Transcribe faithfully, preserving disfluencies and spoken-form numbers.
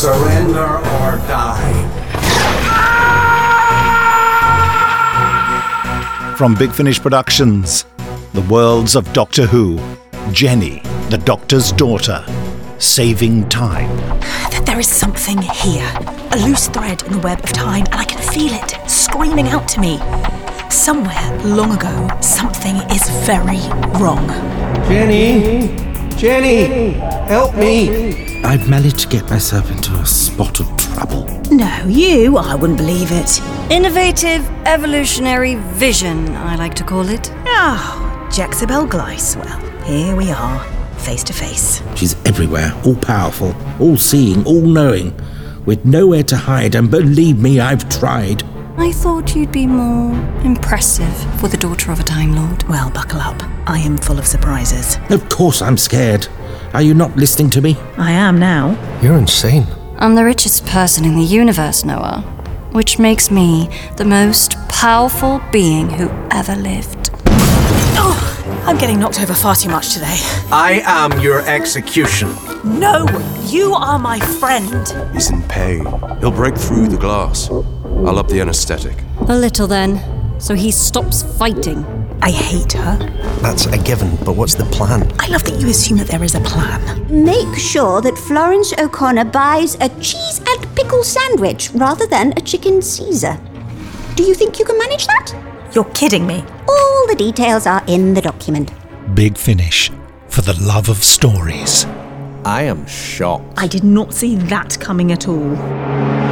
Surrender or die. From Big Finish Productions, the worlds of Doctor Who, Jenny, the Doctor's daughter, saving time. There is something here, a loose thread in the web of time, and I can feel it screaming out to me. Somewhere, long ago, something is very wrong. Jenny! Jenny! Help me! I've managed to get myself into a spot of trouble. No, you? I wouldn't believe it. Innovative evolutionary vision, I like to call it. Oh, Jexabel Gleiss. Well, here we are, face to face. She's everywhere, all-powerful, all-seeing, all-knowing, with nowhere to hide, and believe me, I've tried. I thought you'd be more impressive for the daughter of a Time Lord. Well, buckle up. I am full of surprises. Of course I'm scared. Are you not listening to me? I am now. You're insane. I'm the richest person in the universe, Noah, which makes me the most powerful being who ever lived. Oh, I'm getting knocked over far too much today. I am your execution. No, you are my friend. He's in pain. He'll break through the glass. I'll up the anesthetic. A little then, so he stops fighting. I hate her. That's a given, but what's the plan? I love that you assume that there is a plan. Make sure that Florence O'Connor buys a cheese and pickle sandwich rather than a chicken Caesar. Do you think you can manage that? You're kidding me. All the details are in the document. Big Finish, for the love of stories. I am shocked. I did not see that coming at all.